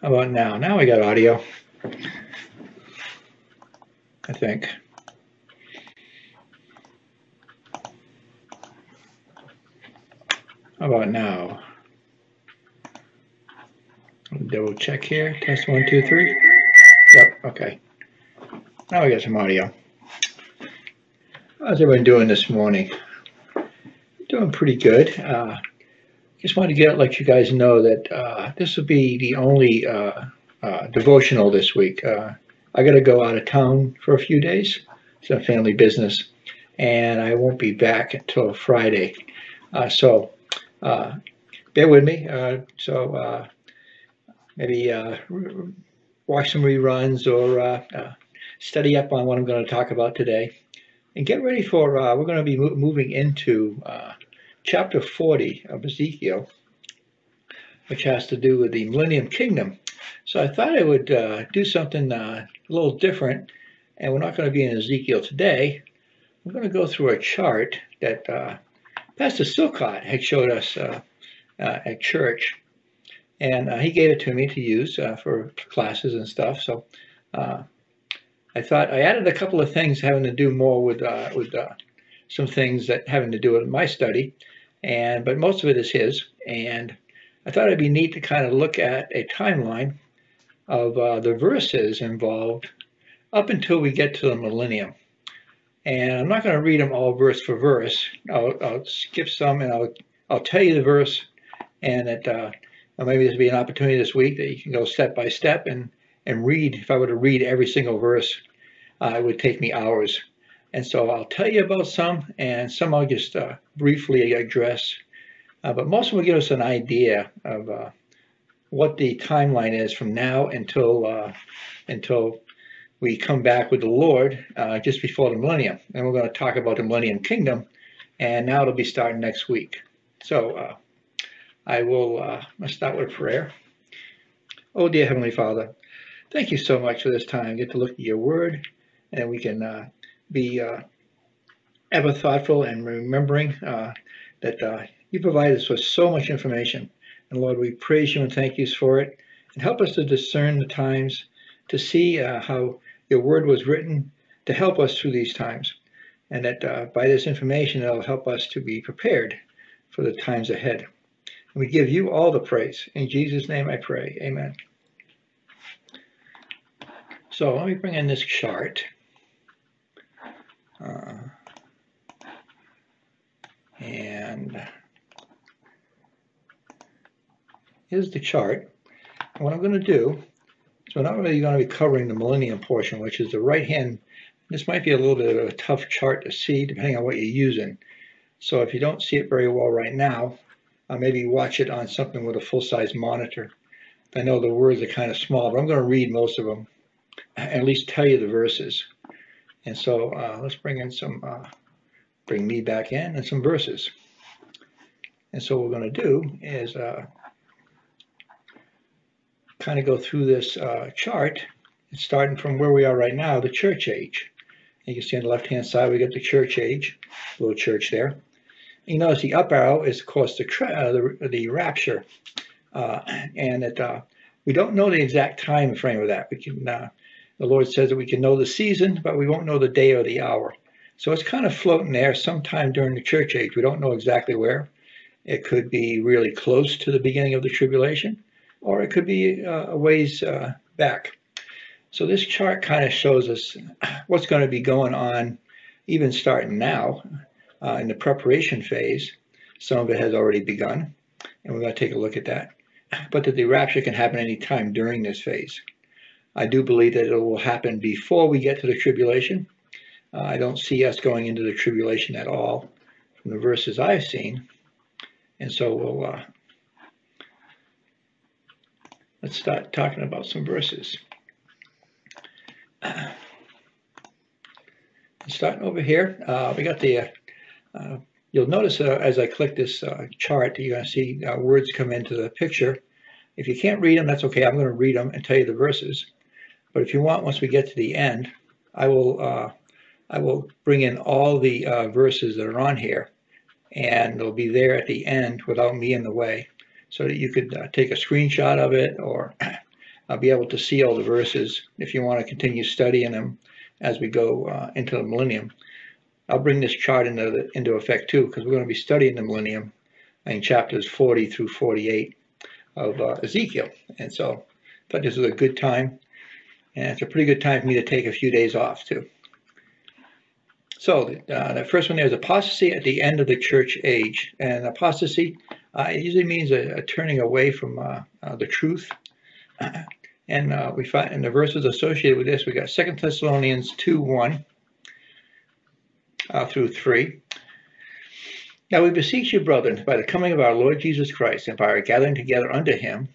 How about now? Now we got audio, I think. How about now? Double check here. Test 1, 2, 3. Yep, okay. Now we got some audio. How's everyone doing this morning? Doing pretty good. Just wanted to let you guys know that this will be the only devotional this week. I got to go out of town for a few days. It's a family business, and I won't be back until Friday. So bear with me. Maybe watch some reruns or study up on what I'm going to talk about today. And get ready for, we're going to be moving into chapter 40 of Ezekiel, which has to do with the Millennium Kingdom. So I thought I would do something a little different, and we're not going to be in Ezekiel today. We're going to go through a chart that Pastor Silcott had showed us at church, and he gave it to me to use for classes and stuff. So I thought I added a couple of things having to do more with some things that having to do with my study, but most of it is his. And I thought it'd be neat to kind of look at a timeline of the verses involved up until we get to the millennium. And I'm not going to read them all verse for verse. I'll skip some, and I'll tell you the verse, and that maybe this will be an opportunity this week that you can go step by step and read. If I were to read every single verse, it would take me hours. And so I'll tell you about some, and some I'll just briefly address. But most of them will give us an idea of what the timeline is from now until we come back with the Lord just before the millennium. And we're going to talk about the Millennium Kingdom, and now it'll be starting next week. So I'll start with a prayer. Oh, dear Heavenly Father, thank you so much for this time. Get to look at your word, and we can be ever thoughtful and remembering that you provide us with so much information. And Lord, we praise you and thank you for it. And help us to discern the times, to see how your word was written to help us through these times. And that by this information, it'll help us to be prepared for the times ahead. And we give you all the praise. In Jesus' name I pray. Amen. So let me bring in this chart. And here's the chart. And what I'm going to do is we're not really going to be covering the millennium portion, which is the right hand. This might be a little bit of a tough chart to see depending on what you're using. So if you don't see it very well right now, maybe watch it on something with a full-size monitor. I know the words are kind of small, but I'm going to read most of them, at least tell you the verses. And so let's bring in bring me back in and some verses. And so what we're going to do is kind of go through this chart, starting from where we are right now, the church age. And you can see on the left-hand side, we got the church age, little church there. And you notice the up arrow is, of course, the rapture. And that we don't know the exact time frame of that. We can, the Lord says that we can know the season, but we won't know the day or the hour. So it's kind of floating there sometime during the church age. We don't know exactly where. It could be really close to the beginning of the tribulation, or it could be a ways back. So this chart kind of shows us what's going to be going on, even starting now in the preparation phase. Some of it has already begun, and we're going to take a look at that. But that the rapture can happen any time during this phase. I do believe that it will happen before we get to the tribulation. I don't see us going into the tribulation at all from the verses I've seen. And so let's start talking about some verses. Starting over here, we got the, you'll notice as I click this chart, you're going to see words come into the picture. If you can't read them, that's okay. I'm going to read them and tell you the verses. But if you want, once we get to the end, I will bring in all the verses that are on here, and they'll be there at the end without me in the way, so that you could take a screenshot of it or I'll be able to see all the verses if you want to continue studying them as we go into the millennium. I'll bring this chart into effect too, because we're going to be studying the millennium in chapters 40 through 48 of Ezekiel. And so I thought this was a good time, and it's a pretty good time for me to take a few days off too. So the first one there is apostasy at the end of the church age. And apostasy it usually means a turning away from the truth. And we find in the verses associated with this, we got 2 Thessalonians 2:1 through 3. Now we beseech you, brethren, by the coming of our Lord Jesus Christ and by our gathering together unto him,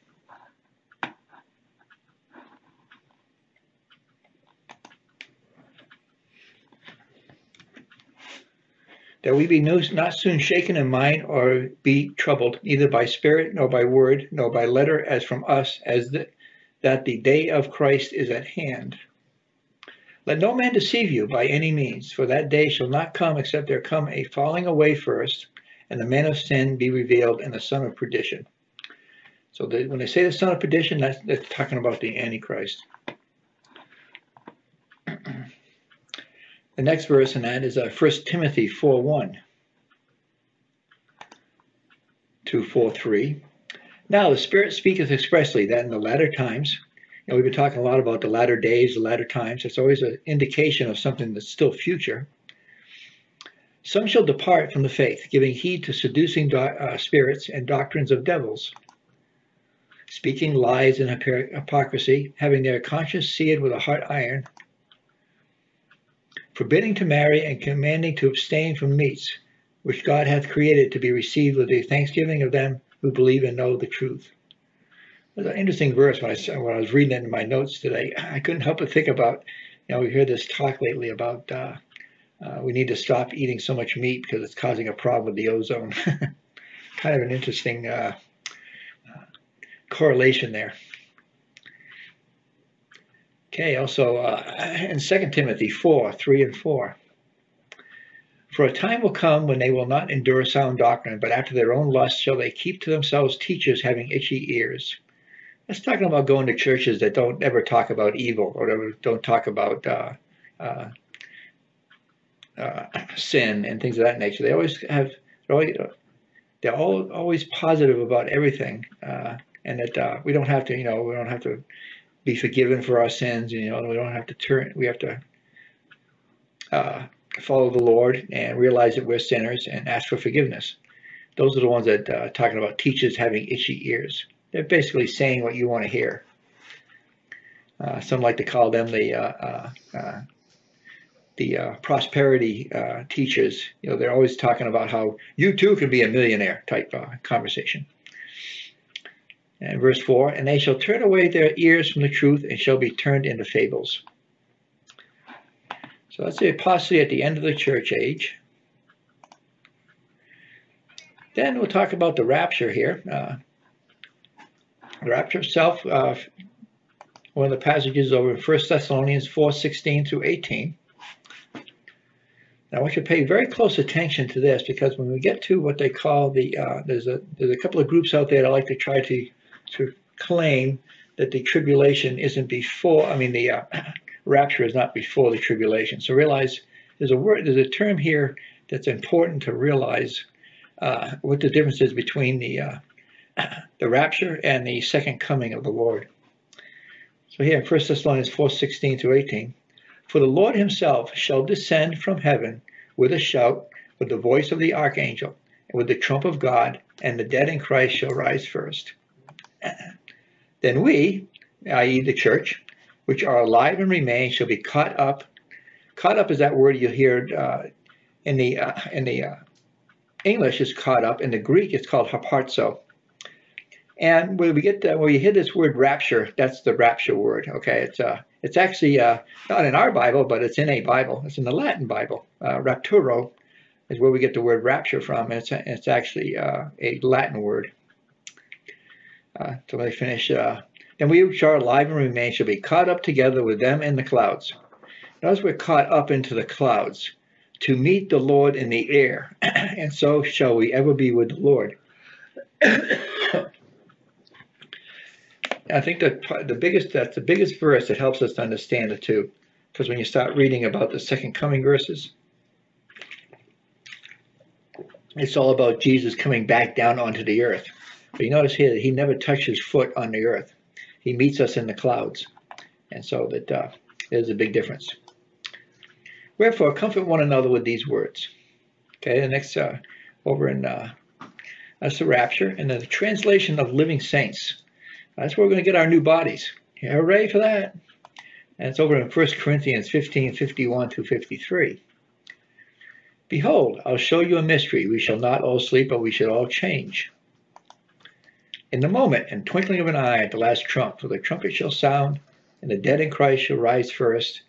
that we be not soon shaken in mind or be troubled, neither by spirit, nor by word, nor by letter, as from us, that the day of Christ is at hand. Let no man deceive you by any means, for that day shall not come except there come a falling away first, and the man of sin be revealed, and the son of perdition. So when they say the son of perdition, they're talking about the Antichrist. The next verse in that is 1 Timothy 4:1 to 4:3. Now the Spirit speaketh expressly that in the latter times, we've been talking a lot about the latter days, the latter times. It's always an indication of something that's still future. Some shall depart from the faith, giving heed to seducing spirits and doctrines of devils, speaking lies and hypocrisy, having their conscience seared with a hot iron, forbidding to marry and commanding to abstain from meats, which God hath created to be received with the thanksgiving of them who believe and know the truth. It was an interesting verse when I was reading it in my notes today. I couldn't help but think about, we hear this talk lately about we need to stop eating so much meat because it's causing a problem with the ozone. Kind of an interesting correlation there. Okay, also in 2 Timothy 4:3 and 4. For a time will come when they will not endure sound doctrine, but after their own lust shall they keep to themselves teachers having itchy ears. That's talking about going to churches that don't ever talk about evil or don't talk about sin and things of that nature. They always they're always positive about everything, and that we don't have to be forgiven for our sins. We don't have to turn. We have to follow the Lord and realize that we're sinners and ask for forgiveness. Those are the ones that are talking about teachers having itchy ears. They're basically saying what you want to hear. Some like to call them the prosperity teachers. They're always talking about how you too can be a millionaire type conversation. And verse 4, and they shall turn away their ears from the truth and shall be turned into fables. So that's the apostasy at the end of the church age. Then we'll talk about the rapture here. The rapture itself, one of the passages over in 1 Thessalonians 4:16 through 18. Now I want you to pay very close attention to this, because when we get to what they call there's a couple of groups out there that like to try to claim that the tribulation isn't before, the rapture is not before the tribulation. So realize there's a term here that's important to realize what the difference is between the rapture and the second coming of the Lord. So here in 1 Thessalonians 4:16 through 18, for the Lord himself shall descend from heaven with a shout, with the voice of the archangel, and with the trump of God, and the dead in Christ shall rise first. Then we, i.e. the church, which are alive and remain, shall be caught up. Caught up is that word you hear in the English is caught up. In the Greek, it's called haparzo. And when you hear this word rapture, that's the rapture word. Okay, it's actually not in our Bible, but it's in a Bible. It's in the Latin Bible. Rapturo is where we get the word rapture from. And it's actually a Latin word. So let me finish. Then we which are alive and remain shall be caught up together with them in the clouds. Notice we're caught up into the clouds to meet the Lord in the air, and so shall we ever be with the Lord. I think that that's the biggest verse that helps us to understand it too. Because when you start reading about the second coming verses, it's all about Jesus coming back down onto the earth. But you notice here that he never touches foot on the earth. He meets us in the clouds. And so that there's a big difference. Wherefore, comfort one another with these words. Okay, the next over in that's the rapture, and then the translation of living saints. That's where we're going to get our new bodies. Yeah, hooray for that. And it's over in 1 Corinthians 15:51-53. Behold, I'll show you a mystery. We shall not all sleep, but we shall all change. In the moment, and twinkling of an eye at the last trump, for the trumpet shall sound, and the dead in Christ shall rise first.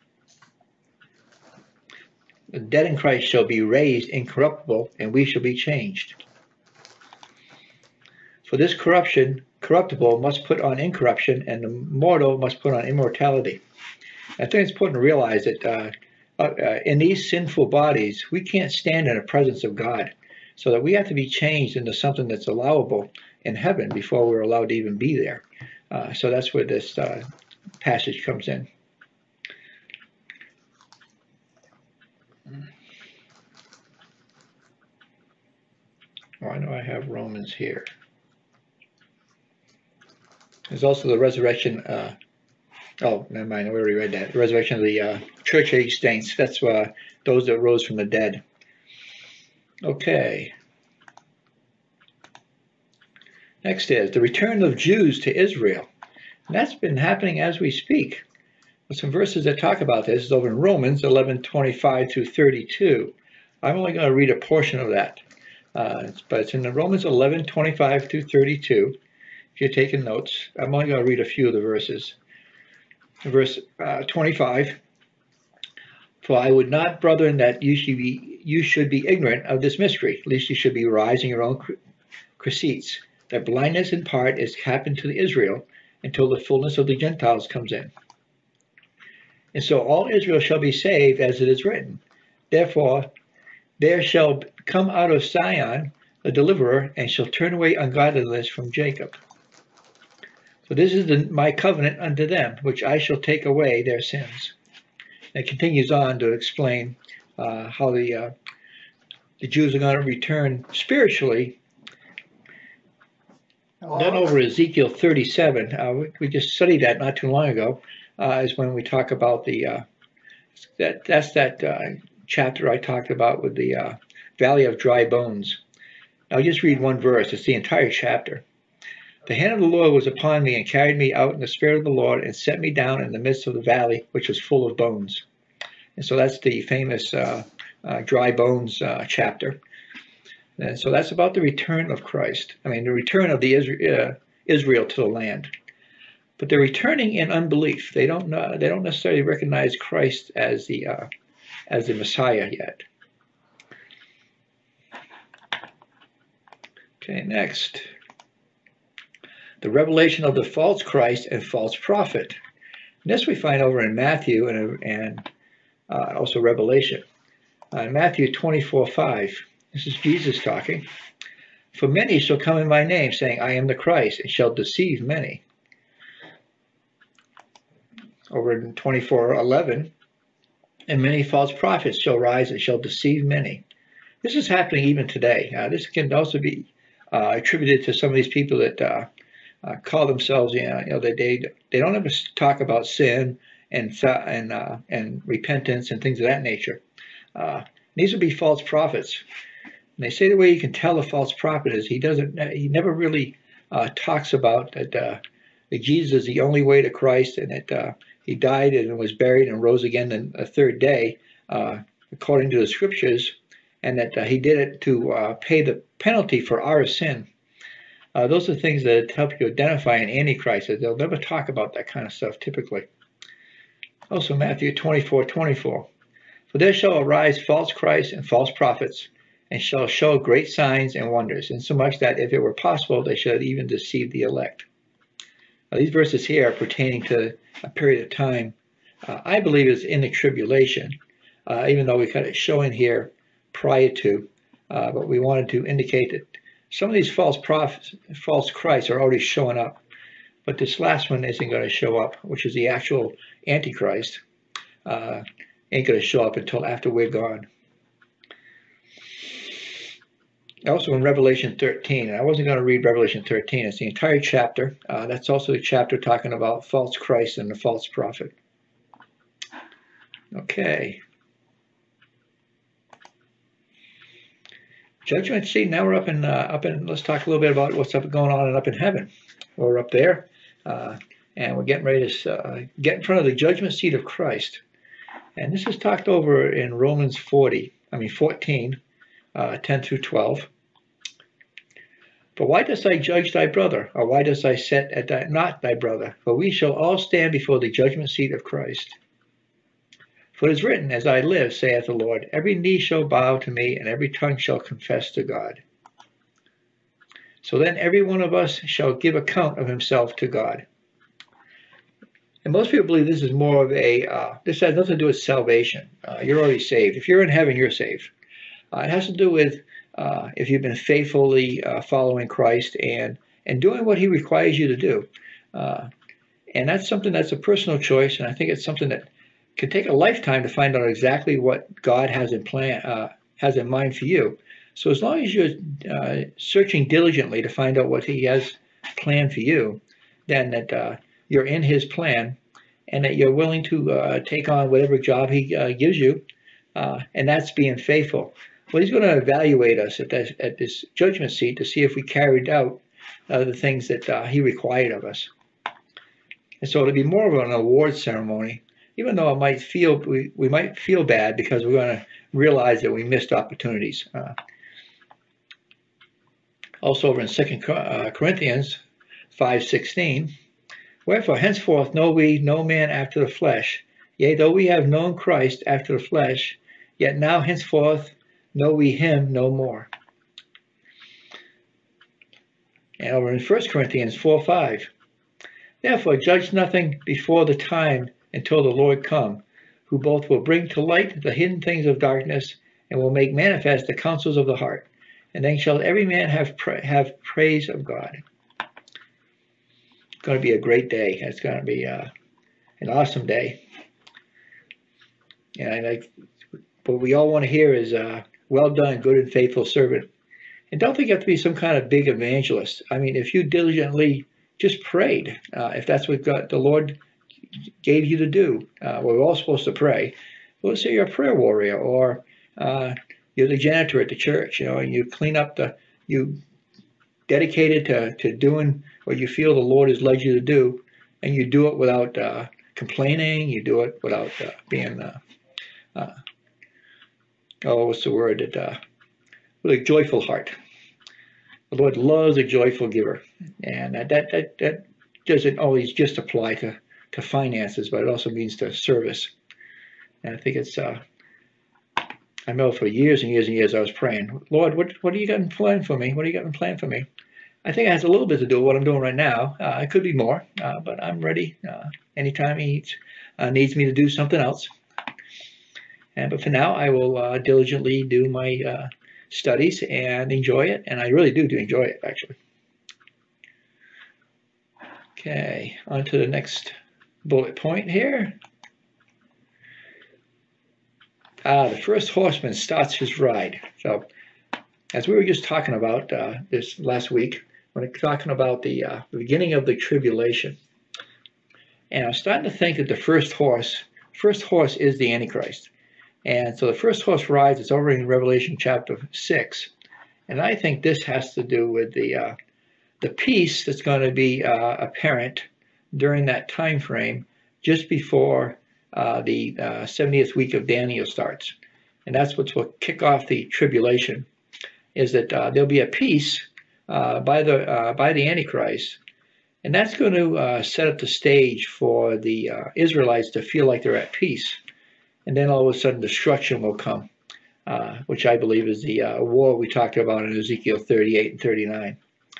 The dead in Christ shall be raised incorruptible, and we shall be changed. For this corruptible must put on incorruption, and the mortal must put on immortality. I think it's important to realize that in these sinful bodies, we can't stand in the presence of God, so that we have to be changed into something that's allowable in heaven before we're allowed to even be there. So that's where this passage comes in. Why do I have Romans here? There's also the resurrection. Oh, never mind. I already read that. The resurrection of the church age saints. That's those that rose from the dead. Okay. Next is the return of Jews to Israel. And that's been happening as we speak. There's some verses that talk about this. It's over in Romans 11:25-32. I'm only going to read a portion of that. But it's in the Romans 11:25-32. If you're taking notes, I'm only going to read a few of the verses. Verse 25. For I would not, brethren, that you should be ignorant of this mystery, lest you should be wise in your own conceits, that blindness in part is happened to Israel until the fullness of the Gentiles comes in. And so all Israel shall be saved, as it is written. Therefore, there shall come out of Zion a deliverer, and shall turn away ungodliness from Jacob. So this is my covenant unto them, which I shall take away their sins. And it continues on to explain how the Jews are going to return spiritually. Then over Ezekiel 37, we just studied that not too long ago, is when we talk about that chapter I talked about with the valley of dry bones. I'll just read one verse. It's the entire chapter. The hand of the Lord was upon me and carried me out in the spirit of the Lord and set me down in the midst of the valley, which was full of bones. And so that's the famous dry bones chapter. And so that's about the return of Christ. I mean, the return of the Israel to the land. But they're returning in unbelief. They don't necessarily recognize Christ as the Messiah yet. Okay, next. The revelation of the false Christ and false prophet. And this we find over in Matthew and also Revelation. Matthew 24:5. This is Jesus talking. For many shall come in my name, saying, I am the Christ, and shall deceive many. Over in 24:11. And many false prophets shall rise and shall deceive many. This is happening even today. This can also be attributed to some of these people that call themselves, they don't ever talk about sin and repentance and things of that nature. These would be false prophets. And they say the way you can tell a false prophet is he never really talks about that Jesus is the only way to Christ, and that he died and was buried and rose again on the third day, according to the scriptures, and that he did it to pay the penalty for our sin. Those are things that help you identify an antichrist. They'll never talk about that kind of stuff typically. Also Matthew 24:24. For there shall arise false Christs and false prophets, and shall show great signs and wonders, insomuch that if it were possible, they should even deceive the elect. Now, these verses here are pertaining to a period of time, I believe is in the tribulation, even though we got it showing here prior to, but we wanted to indicate that some of these false prophets, false Christs are already showing up. but this last one isn't going to show up, which is the actual Antichrist. Ain't going to show up until after we're gone. Also in Revelation 13, and I wasn't going to read Revelation 13, it's the entire chapter. That's also the chapter talking about false Christ and the false prophet. Okay. Judgment seat. Now we're up in. Let's talk a little bit about what's going on up in heaven. We're up there, and we're getting ready to get in front of the judgment seat of Christ. And this is talked over in Romans 14, 10 through 12. But why dost thou judge thy brother, or why dost thou set at not thy brother? For we shall all stand before the judgment seat of Christ. For it is written, As I live, saith the Lord, every knee shall bow to me, and every tongue shall confess to God. So then every one of us shall give account of himself to God. And most people believe this is more of this has nothing to do with salvation. You're already saved. If you're in heaven, you're saved. It has to do with if you've been faithfully following Christ and doing what he requires you to do. And that's something that's a personal choice, and I think it's something that can take a lifetime to find out exactly what God has in mind for you. So as long as you're searching diligently to find out what he has planned for you, then that you're in his plan and that you're willing to take on whatever job he gives you, and that's being faithful. Well, he's going to evaluate us at this judgment seat to see if we carried out the things that he required of us. And so it'll be more of an award ceremony, even though we might feel bad because we're going to realize that we missed opportunities. Also over in 2 Corinthians 5:16, wherefore henceforth know we no man after the flesh. Yea, though we have known Christ after the flesh, yet now henceforth know we him no more. And over in 1 Corinthians 4:5, therefore judge nothing before the time until the Lord come, who both will bring to light the hidden things of darkness and will make manifest the counsels of the heart. And then shall every man have praise of God. It's going to be a great day. It's going to be an awesome day. And what we all want to hear is, well done, good and faithful servant. And don't think you have to be some kind of big evangelist. I mean, if you diligently just prayed, if that's what the Lord gave you to do, we're all supposed to pray. Well, let's say you're a prayer warrior, or you're the janitor at the church, and you clean up you dedicated to doing what you feel the Lord has led you to do, and you do it without complaining. You do it without being, what's the word? With a joyful heart. The Lord loves a joyful giver, and that doesn't always just apply to finances, but it also means to service. And I think it's. I know for years and years and years I was praying, Lord, what do you got in plan for me? What do you got in plan for me? I think it has a little bit to do with what I'm doing right now. It could be more, but I'm ready anytime he needs me to do something else. But for now, I will diligently do my studies and enjoy it. And I really do enjoy it, actually. Okay, on to the next bullet point here. The first horseman starts his ride. So, as we were just talking about this last week, we're talking about the beginning of the tribulation. And I'm starting to think that the first horse is the Antichrist. And so the first horse rides, it's over in Revelation chapter 6. And I think this has to do with the peace that's going to be apparent during that time frame just before the 70th week of Daniel starts. And that's what will kick off the tribulation, is that there'll be a peace by the Antichrist. And that's going to set up the stage for the Israelites to feel like they're at peace. And then all of a sudden destruction will come, which I believe is the war we talked about in Ezekiel 38 and 39.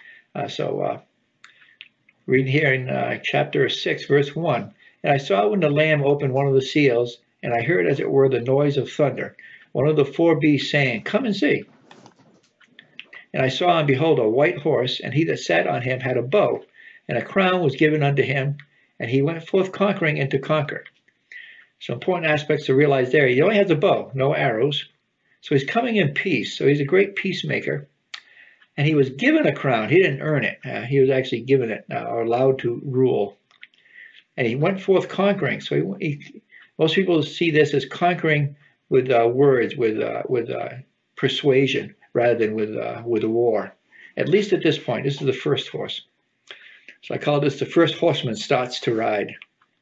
Reading here in chapter 6, verse 1. And I saw when the Lamb opened one of the seals, and I heard as it were the noise of thunder, one of the four beasts saying, Come and see. And I saw and behold a white horse, and he that sat on him had a bow, and a crown was given unto him, and he went forth conquering and to conquer. So important aspects to realize there. He only has a bow, no arrows. So he's coming in peace. So he's a great peacemaker. And he was given a crown. He didn't earn it. He was actually given it or allowed to rule. And he went forth conquering. So most people see this as conquering with words, with persuasion, rather than with a war. At least at this point, this is the first horse. So I call this the first horseman starts to ride.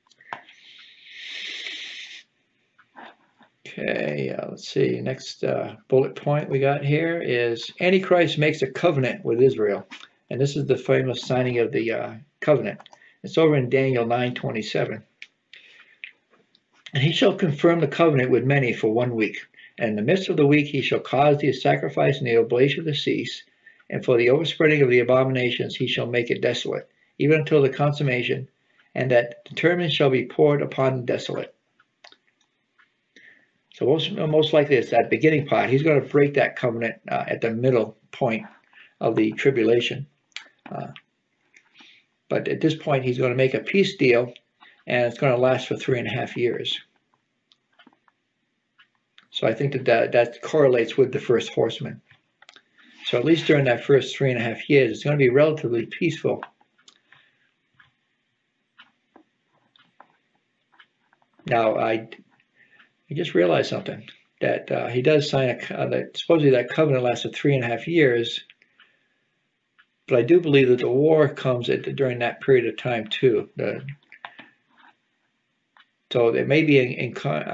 Okay, let's see. Next bullet point we got here is Antichrist makes a covenant with Israel. And this is the famous signing of the covenant. It's over in Daniel 9:27. And he shall confirm the covenant with many for 1 week. And in the midst of the week he shall cause the sacrifice and the oblation to cease. And for the overspreading of the abominations he shall make it desolate, even until the consummation. And that determined shall be poured upon the desolate. So most likely it's that beginning part. He's going to break that covenant at the middle point of the tribulation. But at this point, he's going to make a peace deal, and it's going to last for 3.5 years. So I think that correlates with the first horseman. So at least during that first 3.5 years, it's going to be relatively peaceful. Now, I just realized something, that he does sign that supposedly that covenant lasted 3.5 years, but I do believe that the war comes during that period of time too. So it may be in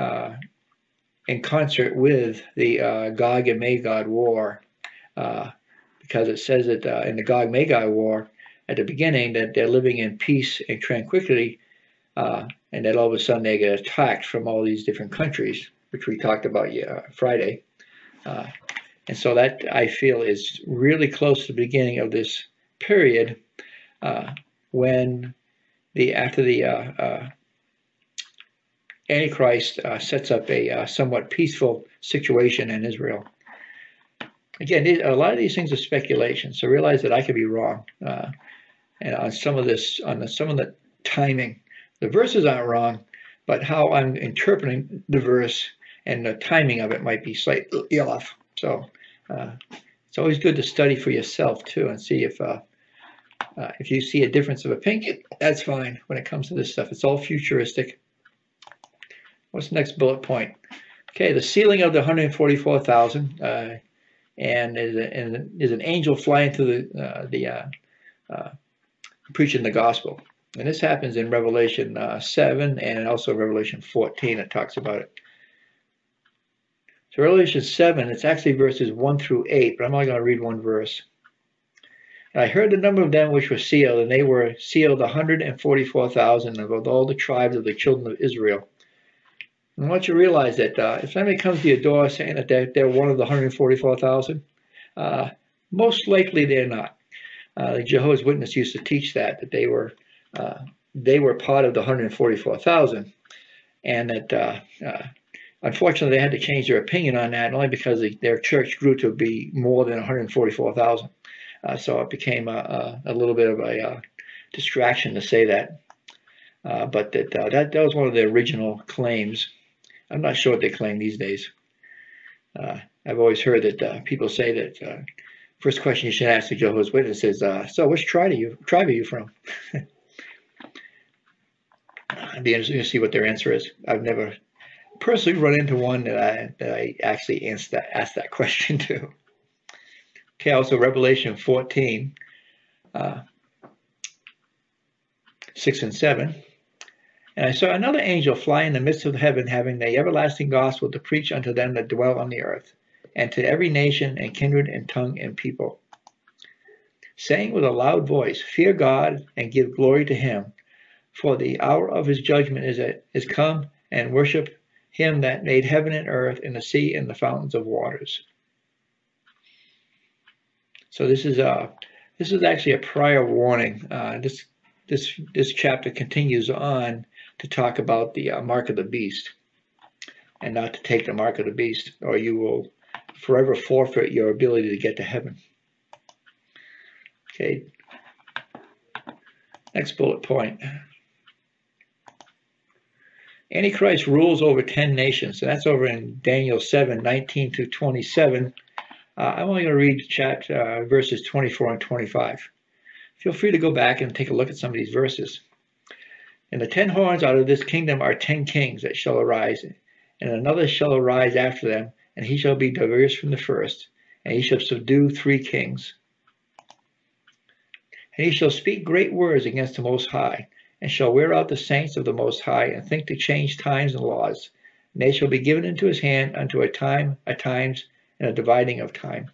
concert with the Gog and Magog war, because it says that in the Gog-Magog war at the beginning that they're living in peace and tranquility. And then all of a sudden they get attacked from all these different countries, which we talked about Friday. And so that, I feel, is really close to the beginning of this period when after the Antichrist sets up a somewhat peaceful situation in Israel. Again, a lot of these things are speculation, so realize that I could be wrong. And on some of this, some of the timing. The verses aren't wrong, but how I'm interpreting the verse and the timing of it might be slightly off. So it's always good to study for yourself too, and see if you see a difference of opinion. That's fine when it comes to this stuff. It's all futuristic. What's the next bullet point? Okay, the sealing of the 144,000, and is an angel flying through the preaching the gospel. And this happens in Revelation 7 and also Revelation 14. It talks about it. So Revelation 7, it's actually verses 1 through 8, but I'm only going to read one verse. And I heard the number of them which were sealed, and they were sealed 144,000 of all the tribes of the children of Israel. And I want you to realize that if somebody comes to your door saying that they're one of the 144,000, most likely they're not. The Jehovah's Witnesses used to teach that they were part of the 144,000, and that unfortunately they had to change their opinion on that, only because their church grew to be more than 144,000. So it became a little bit of a distraction to say that. But that was one of the original claims. I'm not sure what they claim these days. I've always heard that people say that first question you should ask the Jehovah's Witnesses is, so which tribe are you from? It'd be interesting to see what their answer is. I've never personally run into one that I actually asked that question to. Okay, also Revelation 14, 6 and 7. And I saw another angel fly in the midst of heaven, having the everlasting gospel to preach unto them that dwell on the earth, and to every nation and kindred and tongue and people, saying with a loud voice, Fear God and give glory to him, for the hour of his judgment is come, and worship him that made heaven and earth and the sea and the fountains of waters. So this is actually a prior warning. This chapter continues on to talk about the mark of the beast, and not to take the mark of the beast, or you will forever forfeit your ability to get to heaven. Okay. Next bullet point. Antichrist rules over 10 nations, and that's over in Daniel 7:19 through 27. I'm only going to read verses 24 and 25. Feel free to go back and take a look at some of these verses. And the 10 horns out of this kingdom are 10 kings that shall arise, and another shall arise after them, and he shall be diverse from the first, and he shall subdue 3 kings. And he shall speak great words against the Most High, and shall wear out the saints of the Most High, and think to change times and laws. And they shall be given into his hand unto a time, a times, and a dividing of time.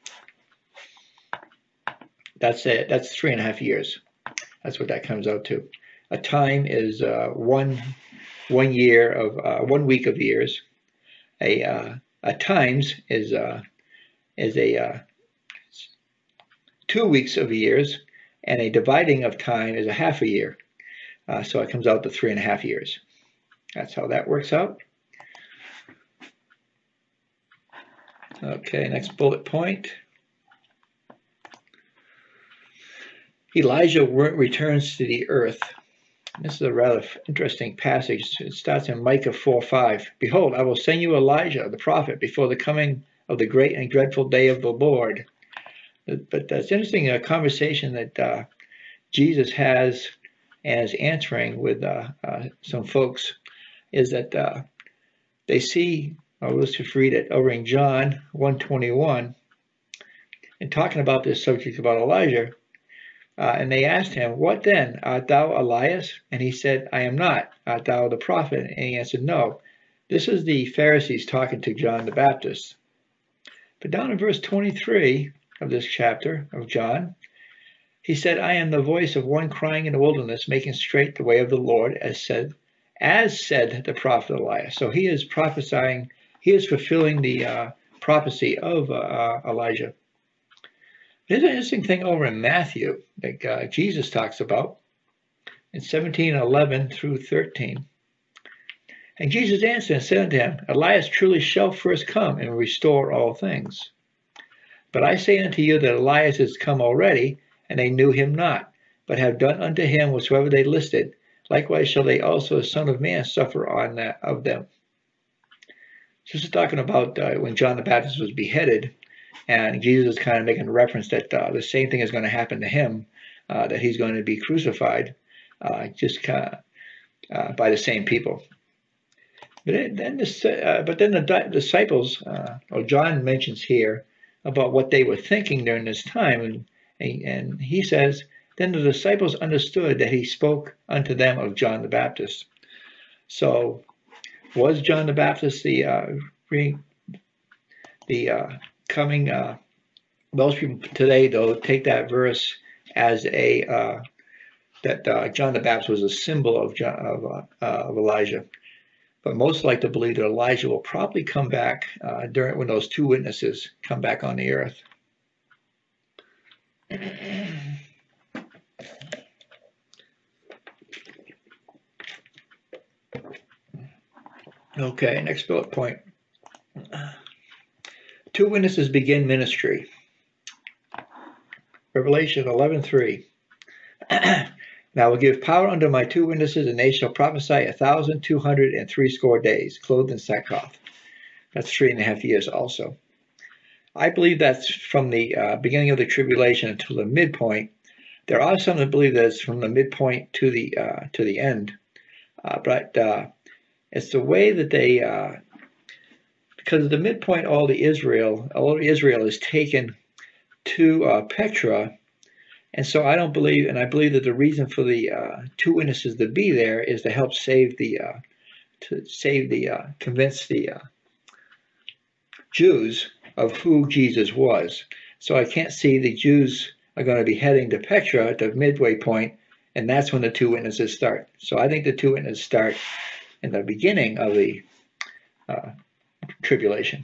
That's it. That's 3.5 years. That's what that comes out to. A time is 1 year of 1 week of years. A times is a 2 weeks of years, and a dividing of time is a half a year. So it comes out to 3.5 years. That's how that works out. Okay, next bullet point. Elijah returns to the earth. This is a rather interesting passage. It starts in Micah 4:5. Behold, I will send you Elijah, the prophet, before the coming of the great and dreadful day of the Lord. But that's interesting, a conversation that Jesus has and is answering with some folks, is that they see, let's just read it, over in John 1:21, and talking about this subject about Elijah. And they asked him, what then? Art thou Elias? And he said, I am not. Art thou the prophet? And he answered, no. This is the Pharisees talking to John the Baptist. But down in verse 23 of this chapter of John, he said, I am the voice of one crying in the wilderness, making straight the way of the Lord, as said the prophet Elias. So he is prophesying, he is fulfilling the prophecy of Elijah. There's an interesting thing over in Matthew that Jesus talks about in 17:11 through 13. And Jesus answered and said unto him, Elias truly shall first come and restore all things. But I say unto you that Elias is come already, and they knew him not, but have done unto him whatsoever they listed. Likewise shall they also, the Son of Man, suffer on that of them. So this is talking about when John the Baptist was beheaded. And Jesus is kind of making reference that the same thing is going to happen to him, that he's going to be crucified, just by the same people. But then the disciples, or John mentions here about what they were thinking during this time, and he says, then the disciples understood that he spoke unto them of John the Baptist. So was John the Baptist the coming? Most people today, though, take that verse as that John the Baptist was a symbol of Elijah. But most like to believe that Elijah will probably come back when those 2 witnesses come back on the earth. Okay, next bullet point. 2 witnesses begin ministry. Revelation 11:3. Now I will give power unto my 2 witnesses, and they shall prophesy 1,260 days, clothed in sackcloth. That's 3.5 years also. I believe that's from the beginning of the tribulation until the midpoint. There are some that believe that it's from the midpoint to the end, but it's the way that they, because at the midpoint, all Israel is taken to Petra, and so I don't believe, and I believe that the reason for the 2 witnesses to be there is to help convince the Jews of who Jesus was. So I can't see the Jews are going to be heading to Petra at the midway point, and that's when the 2 witnesses start. So I think the 2 witnesses start in the beginning of the tribulation.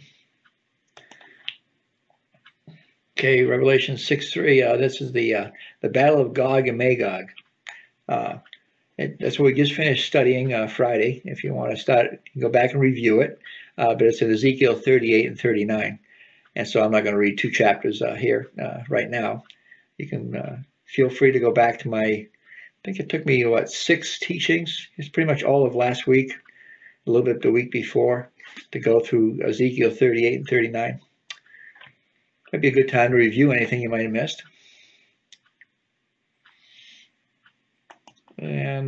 Okay, Revelation 6:3. This is the battle of Gog and Magog. That's what we just finished studying Friday. If you want to start, you can go back and review it. But it's in Ezekiel 38 and 39. And so I'm not going to read 2 chapters here right now. You can feel free to go back to my think it took me, 6 teachings. It's pretty much all of last week, a little bit the week before, to go through Ezekiel 38 and 39. Might be a good time to review anything you might have missed. And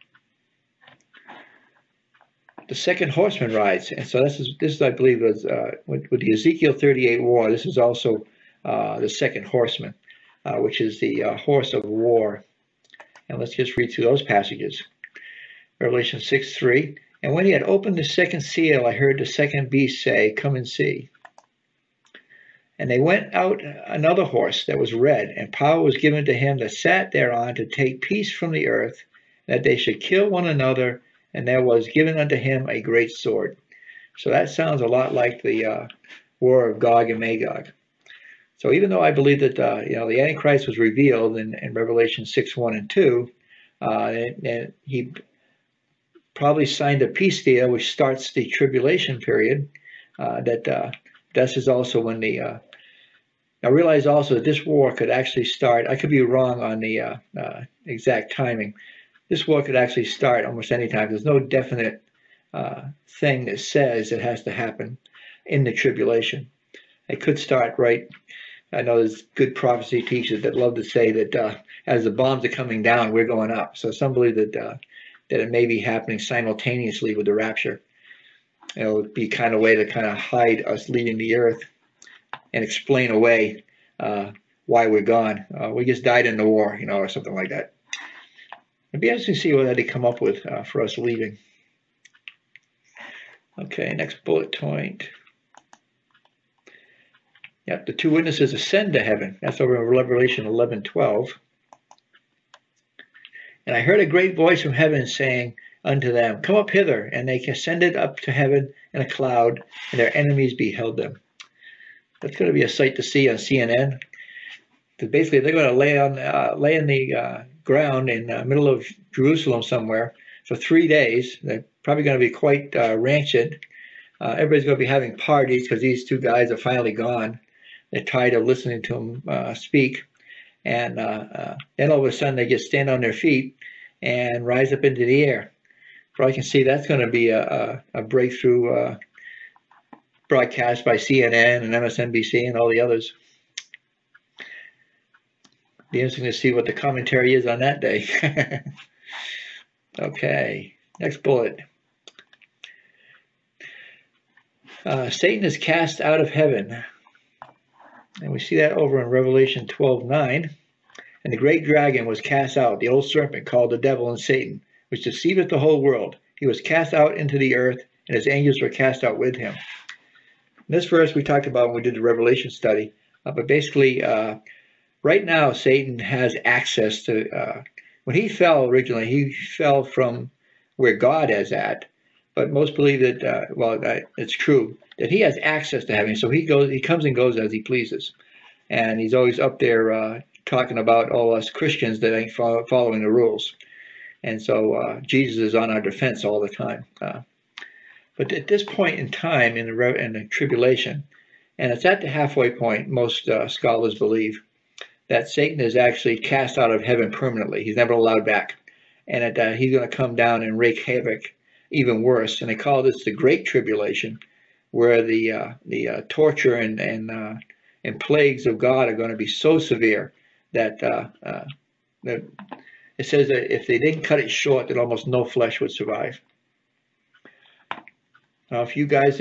the second horseman rides. And so this is I believe, was with the Ezekiel 38 war. This is also the second horseman, which is the horse of war. And let's just read through those passages. Revelation 6:3. And when he had opened the second seal, I heard the second beast say, "Come and see." And they went out another horse that was red, and power was given to him that sat thereon to take peace from the earth, that they should kill one another, and there was given unto him a great sword. So that sounds a lot like the war of Gog and Magog. So even though I believe that the Antichrist was revealed in Revelation 6:1 and 2, and he probably signed a peace deal which starts the tribulation period. This is also when the I realize also that this war could actually start. I could be wrong on the exact timing. This war could actually start almost any time. There's no definite thing that says it has to happen in the tribulation. It could start right. I know there's good prophecy teachers that love to say that as the bombs are coming down, we're going up. So some believe that it may be happening simultaneously with the rapture. It would be kind of a way to kind of hide us leaving the earth and explain away why we're gone. We just died in the war, or something like that. It'd be interesting to see what they come up with for us leaving. Okay, next bullet point. Yep, the 2 witnesses ascend to heaven. That's over in Revelation 11:12. And I heard a great voice from heaven saying unto them, "Come up hither." And they ascended up to heaven in a cloud, and their enemies beheld them. That's going to be a sight to see on CNN. Because basically they're going to lay in the ground in the middle of Jerusalem somewhere for 3 days. They're probably going to be quite rancid. Everybody's going to be having parties because these 2 guys are finally gone. They're tired of listening to them speak. And then all of a sudden they just stand on their feet and rise up into the air. For all you can see, that's going to be a breakthrough broadcast by CNN and MSNBC and all the others. Be interesting to see what the commentary is on that day. Okay, next bullet. Satan is cast out of heaven. And we see that over in Revelation 12:9. And the great dragon was cast out, the old serpent called the devil and Satan, which deceiveth the whole world. He was cast out into the earth, and his angels were cast out with him. This verse we talked about when we did the Revelation study. But basically, right now, Satan has access to, when he fell originally, he fell from where God is at. But most believe that, it's true, that he has access to heaven. So he comes and goes as he pleases. And he's always up there talking about all us Christians that ain't following the rules. And so Jesus is on our defense all the time. But at this point in time in the tribulation, and it's at the halfway point, most scholars believe, that Satan is actually cast out of heaven permanently. He's never allowed back. And that he's going to come down and wreak havoc even worse. And they call this the Great Tribulation, where the torture and plagues of God are going to be so severe that it says that if they didn't cut it short, that almost no flesh would survive. Now, if you guys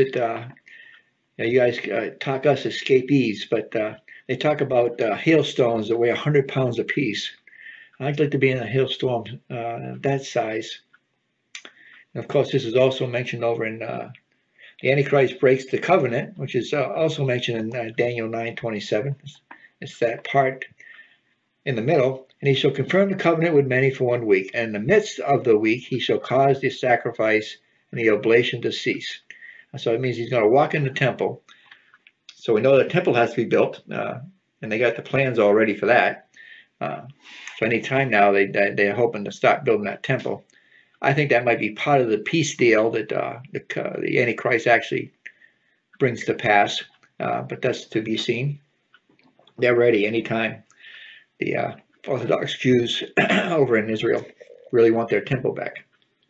talk us escapees, but they talk about hailstones that weigh 100 pounds apiece. I'd like to be in a hailstorm that size. And of course, this is also mentioned over in the Antichrist breaks the covenant, which is also mentioned in Daniel 9:27. It's that part in the middle. And he shall confirm the covenant with many for 1 week. And in the midst of the week, he shall cause the sacrifice and the oblation to cease. So it means he's going to walk in the temple. So we know the temple has to be built, and they got the plans already for that. So any time now, they're hoping to start building that temple. I think that might be part of the peace deal that the Antichrist actually brings to pass, but that's to be seen. They're ready anytime the Orthodox Jews over in Israel really want their temple back.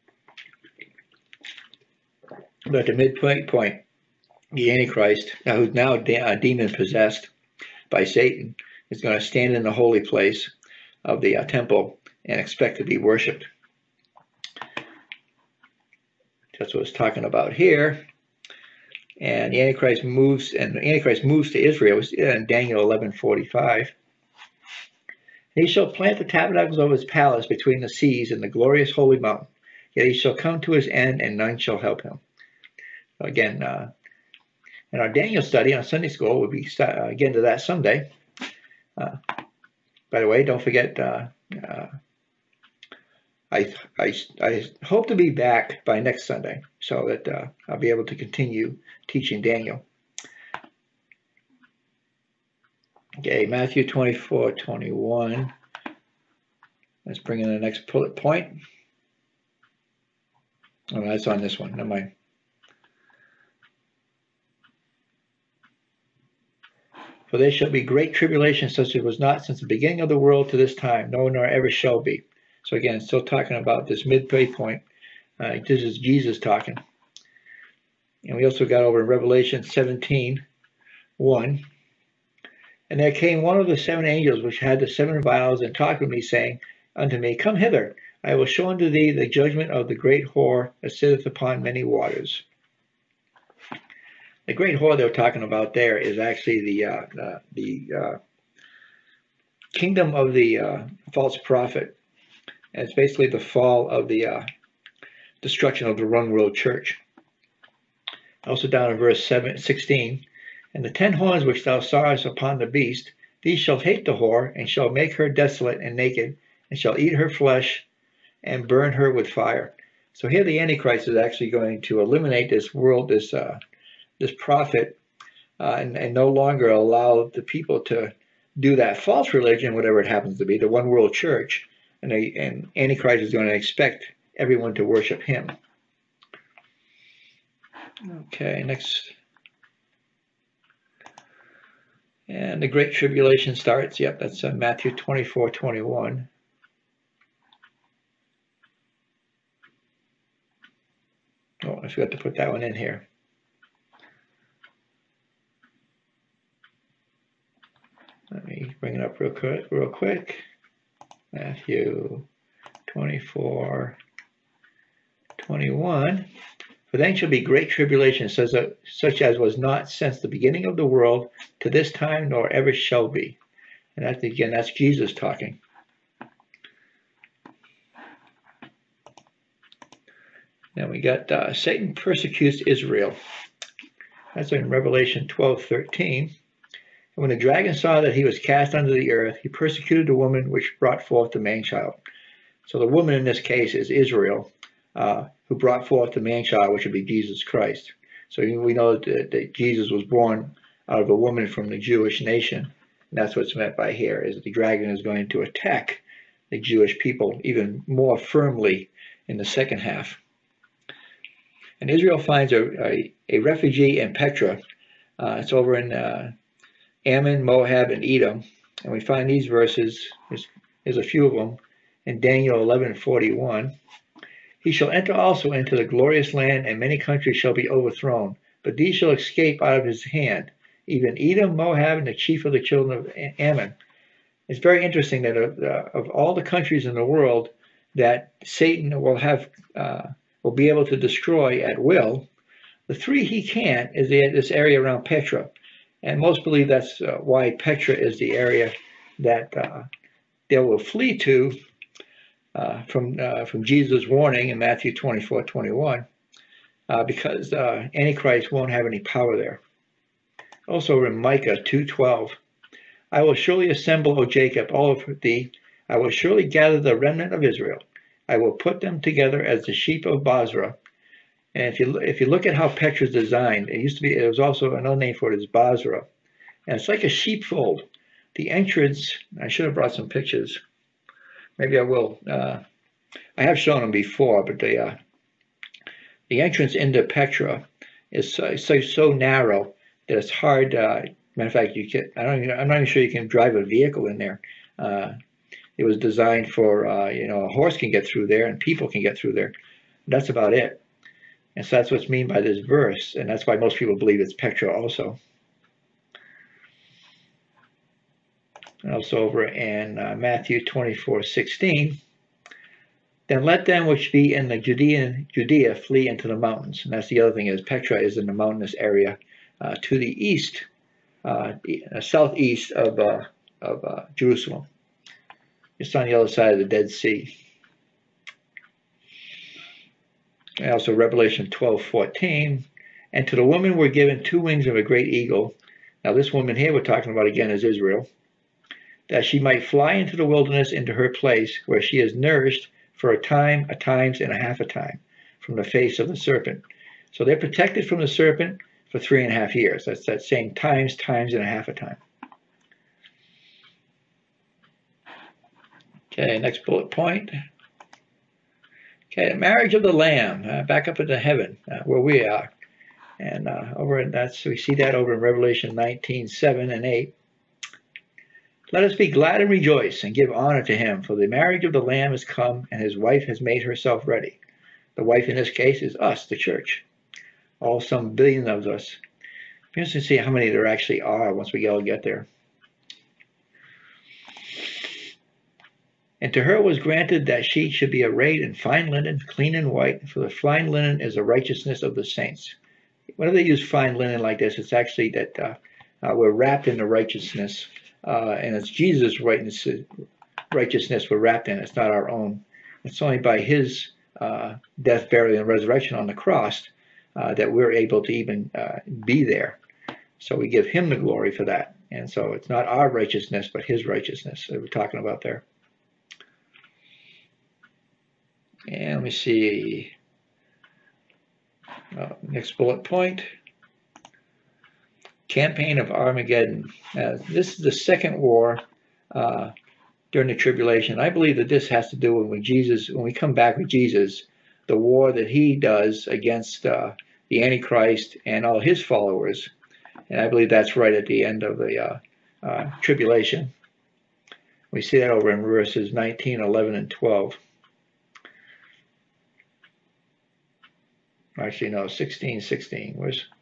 But at the midpoint point, the Antichrist, who's now demon possessed by Satan, is going to stand in the holy place of the temple and expect to be worshipped. That's what it's talking about here. And the Antichrist moves, to Israel. It's in Daniel 11:45. He shall plant the tabernacles of his palace between the seas and the glorious holy mountain. Yet he shall come to his end, and none shall help him. Again, in our Daniel study on Sunday school, we'll be again to that someday. By the way, don't forget, I hope to be back by next Sunday so that I'll be able to continue teaching Daniel. Okay, Matthew 24:21. Let's bring in the next bullet point. Oh, that's on this one. Never mind. For there shall be great tribulation, such as was not since the beginning of the world to this time, no, nor ever shall be. So again, still talking about this midway point. This is Jesus talking. And we also got over in Revelation 17:1. And there came one of the seven angels which had the seven vials, and talked with me, saying unto me, Come hither, I will show unto thee the judgment of the great whore that sitteth upon many waters. The great whore they're talking about there is actually the kingdom of the false prophet. And it's basically the fall of the destruction of the one world church. Also down in verse 16, and the 10 horns which thou sawest upon the beast, these shall hate the whore, and shall make her desolate and naked, and shall eat her flesh, and burn her with fire. So here the Antichrist is actually going to eliminate this world, this prophet, and no longer allow the people to do that false religion, whatever it happens to be, the one world church. And Antichrist is going to expect everyone to worship him. Okay, next. And the Great Tribulation starts. Yep, that's Matthew 24:21. Oh, I forgot to put that one in here. Let me bring it up real quick. Matthew 24:21. For then shall be great tribulation, such as was not since the beginning of the world to this time, nor ever shall be. And that's Jesus talking. Then we got Satan persecutes Israel. That's in Revelation 12:13. And when the dragon saw that he was cast under the earth, he persecuted the woman which brought forth the man-child. So the woman in this case is Israel, who brought forth the man-child, which would be Jesus Christ. So we know that Jesus was born out of a woman from the Jewish nation. And that's what's meant by here, is that the dragon is going to attack the Jewish people even more firmly in the second half. And Israel finds a refugee in Petra. It's over in Ammon, Moab, and Edom. And we find these verses, there's a few of them, in Daniel 11:41. He shall enter also into the glorious land, and many countries shall be overthrown. But these shall escape out of his hand, even Edom, Moab, and the chief of the children of Ammon. It's very interesting that of all the countries in the world that Satan will be able to destroy at will, the three he can't is this area around Petra. And most believe that's why Petra is the area that they will flee to from Jesus' warning in Matthew 24:21, because Antichrist won't have any power there. Also in Micah 2:12, I will surely assemble, O Jacob, all of thee. I will surely gather the remnant of Israel. I will put them together as the sheep of Bozrah. And if you look at how Petra is designed, it was also another name for it is Bozrah. And it's like a sheepfold. The entrance, I should have brought some pictures. Maybe I will. I have shown them before, but the entrance into Petra is so narrow that it's hard. Matter of fact, I'm not even sure you can drive a vehicle in there. It was designed for, a horse can get through there and people can get through there. That's about it. And so that's what's mean by this verse. And that's why most people believe it's Petra also. And also over in Matthew 24:16, then let them which be in the Judea flee into the mountains. And that's the other thing is Petra is in the mountainous area to the east, southeast of Jerusalem. It's on the other side of the Dead Sea. And also Revelation 12:14, and to the woman were given 2 wings of a great eagle. Now this woman here we're talking about again is Israel, that she might fly into the wilderness into her place where she is nourished for a time, a times, and a half a time from the face of the serpent. So they're protected from the serpent for 3.5 years. That's that same times, times, and a half a time. Okay, next bullet point. Okay, the marriage of the Lamb, back up into heaven, where we are. And we see that over in Revelation 19:7 and 8. Let us be glad and rejoice and give honor to him, for the marriage of the Lamb is come, and his wife has made herself ready. The wife in this case is us, the church. All some billion of us. Be interesting to see how many there actually are once we all get there. And to her was granted that she should be arrayed in fine linen, clean and white, for the fine linen is the righteousness of the saints. Whenever they use fine linen like this, it's actually that we're wrapped in the righteousness, and it's Jesus' righteousness we're wrapped in. It's not our own. It's only by his death, burial, and resurrection on the cross that we're able to even be there. So we give him the glory for that. And so it's not our righteousness, but his righteousness that we're talking about there. And let me see. Next bullet point. Campaign of Armageddon. This is the second war during the tribulation. I believe that this has to do with when we come back with Jesus, the war that he does against the Antichrist and all his followers. And I believe that's right at the end of the tribulation. We see that over in verses 19, 11, and 12. Actually, no, 16, 16.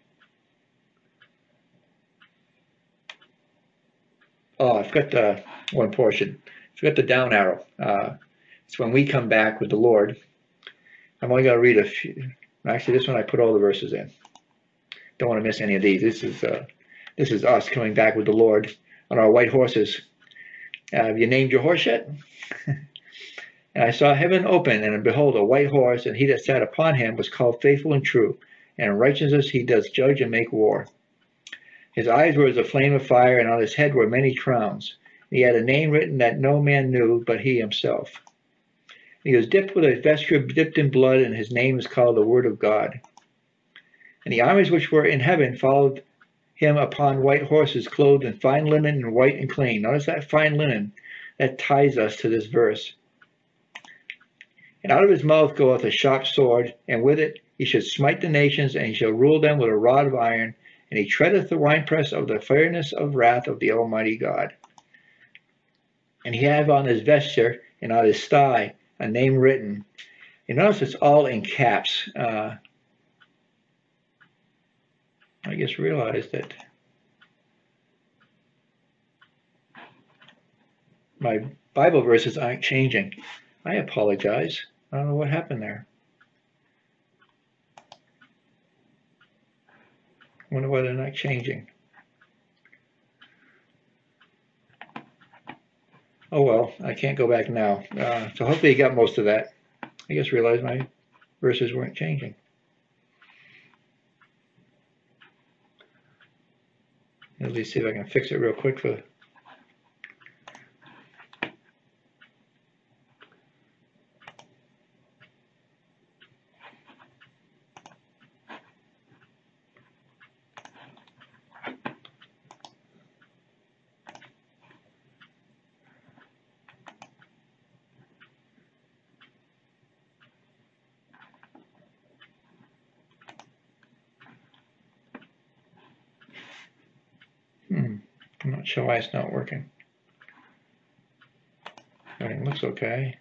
I forgot one portion. I forgot the down arrow. It's when we come back with the Lord. I'm only going to read a few. Actually, this one I put all the verses in. Don't want to miss any of these. This is us coming back with the Lord on our white horses. Have you named your horse yet? And I saw heaven open, and behold, a white horse, and he that sat upon him was called Faithful and True, and in righteousness he does judge and make war. His eyes were as a flame of fire, and on his head were many crowns. He had a name written that no man knew but he himself. He was dipped with a vesture dipped in blood, and his name is called the Word of God. And the armies which were in heaven followed him upon white horses, clothed in fine linen and white and clean. Notice that fine linen, that ties us to this verse. And out of his mouth goeth a sharp sword, and with it he should smite the nations, and he shall rule them with a rod of iron, and he treadeth the winepress of the fierceness of wrath of the Almighty God. And he have on his vesture and on his thigh a name written. You notice it's all in caps. I just realized that my Bible verses aren't changing. I apologize. I don't know what happened there. I wonder why they're not changing. Oh well, I can't go back now. So hopefully you got most of that. I just realized my verses weren't changing. Let me see if I can fix it real quick for. I'm not sure why it's not working. Everything looks okay.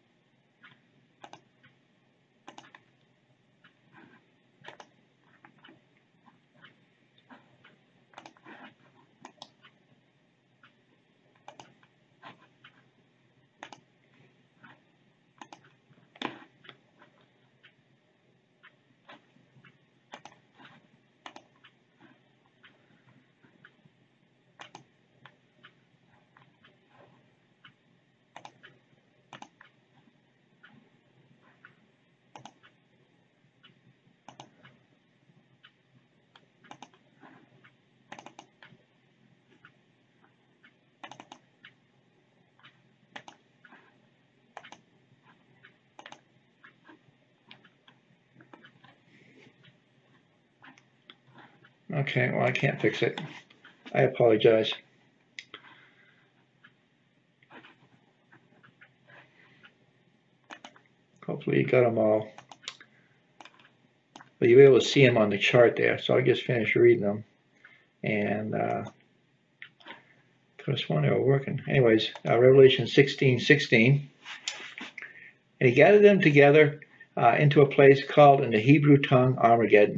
Okay, well, I can't fix it. I apologize. Hopefully you got them all. But you'll be able to see them on the chart there. So I just finished reading them. And could have sworn they were working. Anyways, Revelation 16:16. And he gathered them together into a place called in the Hebrew tongue Armageddon.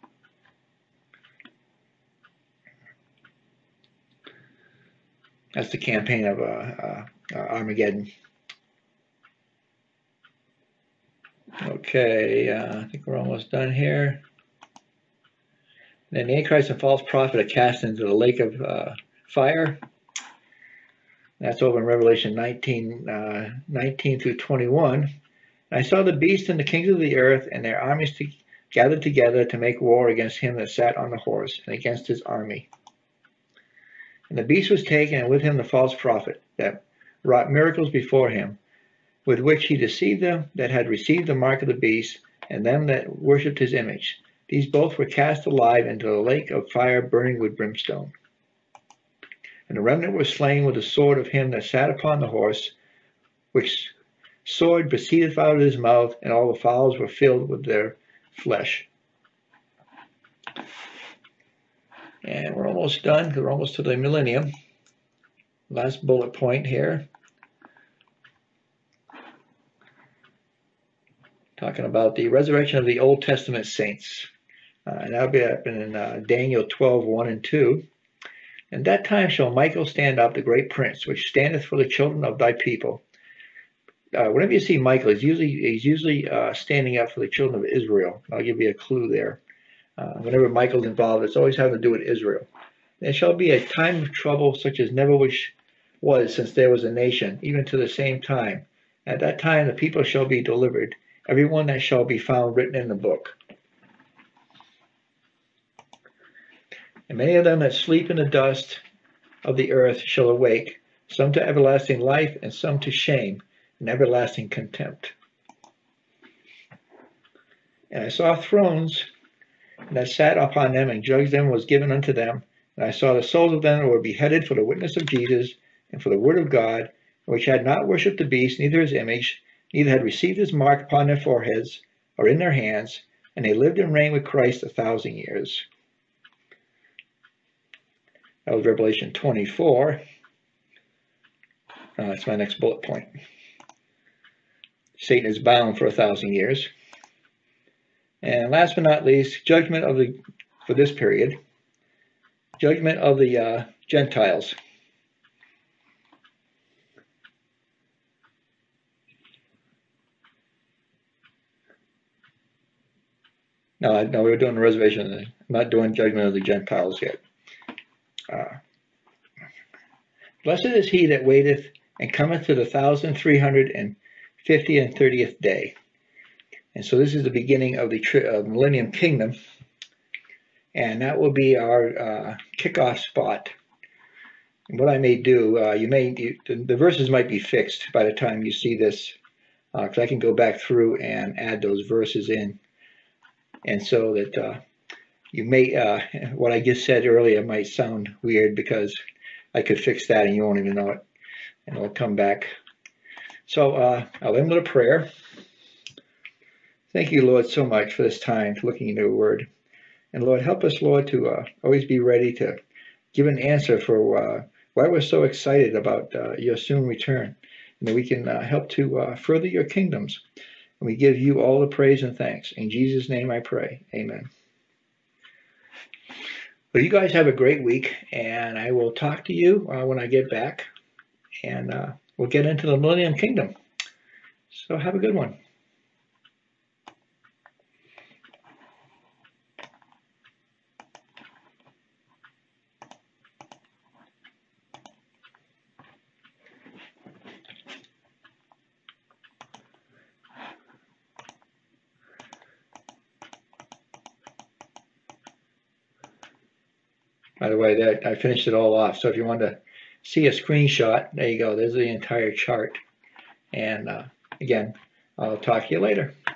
That's the campaign of Armageddon. Okay, I think we're almost done here. Then the Antichrist and false prophet are cast into the lake of fire. That's over in Revelation 19 through 21. And I saw the beast and the kings of the earth and their armies gathered together to make war against him that sat on the horse and against his army. And the beast was taken, and with him the false prophet that wrought miracles before him, with which he deceived them that had received the mark of the beast, and them that worshipped his image. These both were cast alive into the lake of fire burning with brimstone. And the remnant were slain with the sword of him that sat upon the horse, which sword proceeded out of his mouth, and all the fowls were filled with their flesh. And we're almost done, because we're almost to the millennium. Last bullet point here. Talking about the resurrection of the Old Testament saints. And that'll be up in Daniel 12:1 and 2. And that time shall Michael stand up, the great prince, which standeth for the children of thy people. Whenever you see Michael, he's usually standing up for the children of Israel. I'll give you a clue there. Whenever Michael's involved, it's always having to do with Israel. There shall be a time of trouble such as never was since there was a nation, even to the same time. At that time the people shall be delivered, every one that shall be found written in the book. And many of them that sleep in the dust of the earth shall awake, some to everlasting life, and some to shame and everlasting contempt. And I saw thrones that sat upon them, and judgment was given unto them. And I saw the souls of them that were beheaded for the witness of Jesus and for the word of God, which had not worshipped the beast, neither his image, neither had received his mark upon their foreheads or in their hands, and they lived and reigned with Christ 1,000 years. That was Revelation 24. That's my next bullet point. Satan is bound for 1,000 years. And last but not least, judgment of for this period, judgment of the Gentiles. No, we're doing the reservation. I'm not doing judgment of the Gentiles yet. Blessed is he that waiteth and cometh to the 1,350 and 30th day. And so this is the beginning of the Millennium Kingdom, and that will be our kickoff spot. And what I may do, the verses might be fixed by the time you see this, because I can go back through and add those verses in, and so that you may, what I just said earlier might sound weird because I could fix that and you won't even know it, and it'll come back. So I'll end with a prayer. Thank you, Lord, so much for this time, for looking into your word. And Lord, help us, Lord, to always be ready to give an answer for why we're so excited about your soon return. and that we can help to further your kingdoms. And we give you all the praise and thanks. In Jesus' name I pray. Amen. Well, you guys have a great week, and I will talk to you when I get back, and we'll get into the Millennium Kingdom. So have a good one. By the way, I finished it all off. So if you want to see a screenshot, there you go. There's the entire chart. And again, I'll talk to you later.